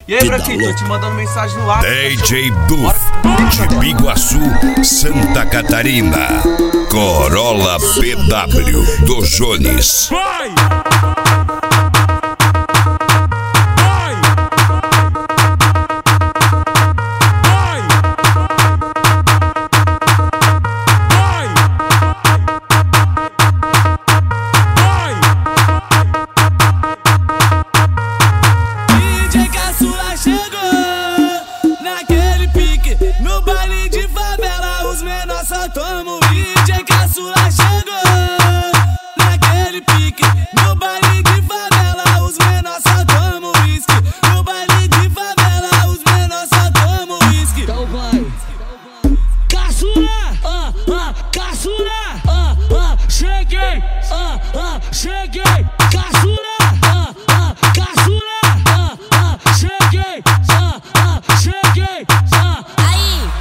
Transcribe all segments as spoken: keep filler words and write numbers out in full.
E aí, Branquinho, tô te mandando mensagem no ar. D J Buff, de Biguaçu, Santa Catarina. Corolla P W do Jones. Vai! Tamo D J Caçula chegou naquele pique. No baile de favela, os menores só tomam whisky. No baile de favela, os menores só tomam whisky. Então vai, Caçula, ah, ah, Caçula, ah, ah, cheguei, ah, ah, cheguei, Caçula, ah, ah, Caçula, ah, ah, cheguei, ah, ah, cheguei, ah. Aí,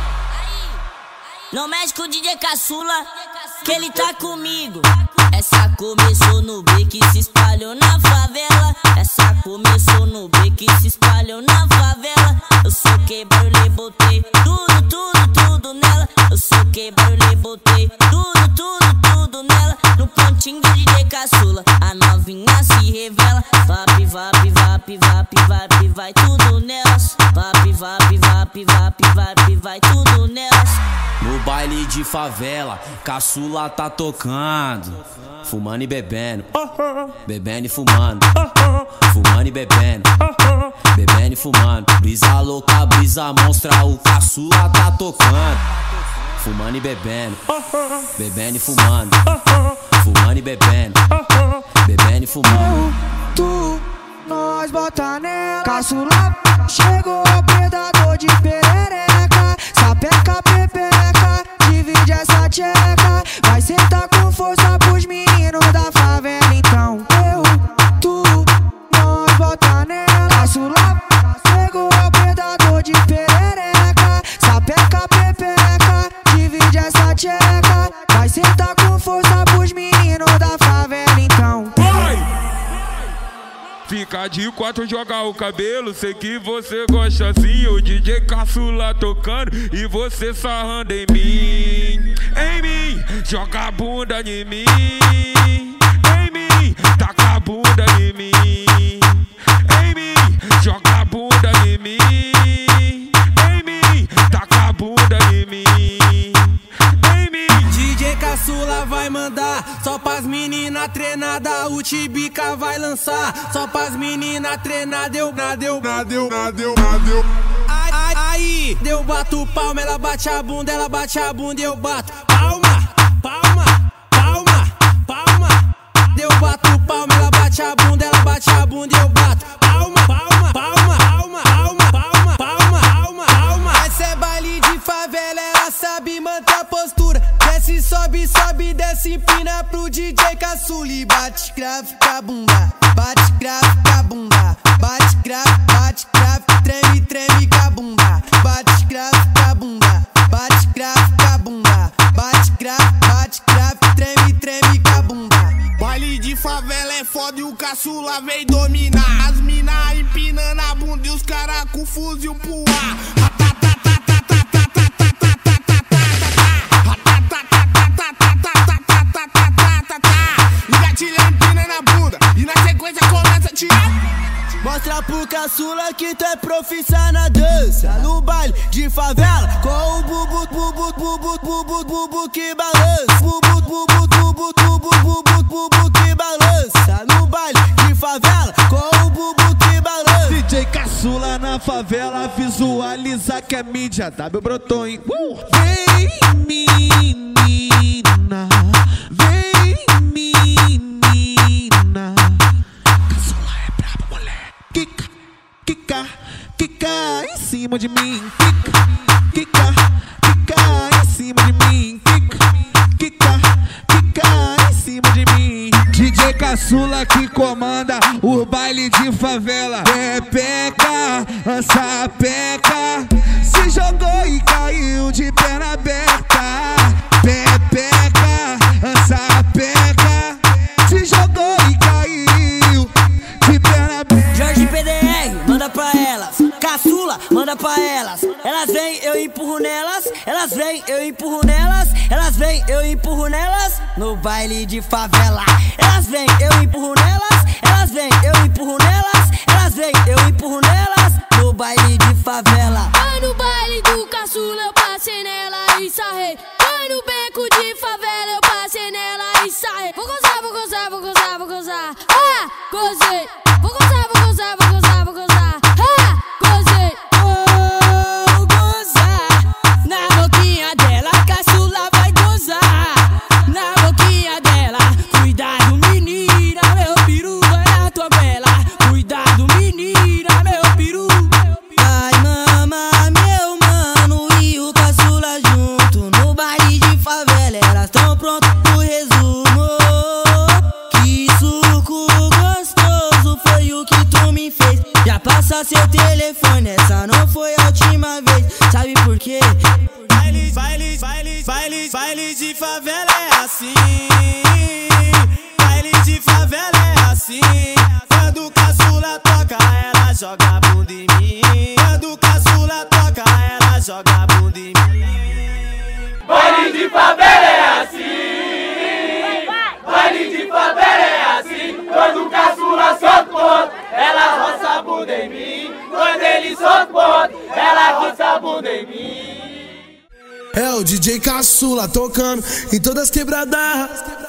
não mexe com o D J Caçula, que ele tá comigo. Essa começou no beat que se espalhou na favela. Essa começou no beat que se espalhou na favela. Eu soquei barulho, botei tudo, tudo, tudo nela. Eu soquei barulho, botei tudo, tudo, tudo nela. No pontinho do D J Caçula, a novinha se revela. Vap, vap, vap, vap, vap, vai tudo nelas. Vap, vap, vap, vap, vap, vai tudo nelas. No baile de favela, Caçula tá tocando, fumando e bebendo, bebendo e fumando, fumando e bebendo, bebendo e fumando. Brisa louca, brisa monstra, o Caçula tá tocando, fumando e bebendo, bebendo e fumando, fumando e bebendo, bebendo e fumando. Tu, nós bota nela. Caçula chegou, predador de perereca. Sapeca, pepeca, divide essa tcheca. Vai sentar com força pros meninos da favela. Então eu, tu, nós bota nela. Caçula chegou, predador de perereca. Sapeca, pepeca, divide essa tcheca. Vai sentar com força pros meninos da favela. Então fica de quatro, joga o cabelo. Sei que você gosta assim. O D J Caçula tocando e você sarrando em mim. Em mim, joga a bunda em mim. Em mim, taca a bunda em mim. Em mim, joga a bunda em mim. Em mim, taca a bunda em mim. Em mim. D J Caçula vai mandar só pras meninas treinadas. O Tibica vai lançar só pras meninas treinadas. Deu, nadeu, nadeu, nadeu, nadeu. Aí, aí, aí, deu bato palma, ela bate a bunda, ela bate a bunda e eu bato palma, palma, palma, palma. Deu bato palma, ela bate a bunda, ela bate a bunda e eu bato palma, palma, palma, palma, palma, palma, palma, palma, palma. Essa é baile de favela, ela sabe manter a postura. Desce, sobe, sobe, desce, empina pro D J Caçula e bate grave com a bunda, bate grave com a bunda, bate grave, bate grave, treme, treme com a bunda, bate grave com a bunda, bate grave com a bunda, bate grave, bate grave, treme, treme com a bunda. Baile de favela é foda e o Caçula vem dominar. As mina empinando a bunda e os cara com fuzil pro ar. Mostra pro Caçula que tu é profissa na dança. No baile de favela com o bubu, bubu, bubu, bubu, bubu que balança. Bubu, bubu, bubu, bubu, bubu, bubu que balança. No baile de favela com o bubu que balança. D J Caçula na favela, visualiza que é mídia W brotou, hein? Uh! Vem menina, vem menina. Caçula é brabo, moleque. Kika, kika, kika em cima de mim. Kika, kika, kika em cima de mim. Kika, kika, kika em cima de mim. D J Caçula que comanda o baile de favela. Pepeca, sapeca, se jogou e caiu de perna aberta. Pepeca, sapeca, se jogou e caiu de perna aberta. Jorge P D R, manda pra ela. Caçula, manda pra elas. Elas vêm, eu empurro nelas. Elas vêm, eu empurro nelas. Elas vêm, eu empurro nelas. No baile de favela. Elas vêm, eu empurro nelas. Elas vêm, eu empurro nelas. Elas vêm, eu empurro nelas. No baile de favela. Vai no baile do caçula, eu passei nela e sarrei. Vai no beco de favela, eu passei nela e sarrei. Vou gozar, vou gozar, vou gozar, vou gozar. Ah, gozei. Vou gozar, vou gozar, vou gozar, vou gozar. Ah, gozei. Vou gozar. Na boquinha dela, a caçula vai gozar. Na boquinha dela, cuidado menina, meu peru vai na tua bela. Cuidado menina, meu peru. Vai mamar meu mano e o caçula junto. No baile de favela, elas tão prontas pro resumo. Que suco gostoso foi o que tu me fez. Já passa seu telefone, essa não foi a última vez. Sabe por quê? Baile, baile, baile, baile, baile de favela é assim. Baile de favela é assim. Quando o caçula toca, ela joga a bunda em mim. Quando o caçula toca, ela joga a bunda em mim. Baile de favela é assim. Baile de favela é assim. Quando o caçula solta o ponto, ela roça a bunda em mim. Quando ele solta o ponto, ela roça a bunda em mim. É o D J Caçula tocando em todas as quebradas.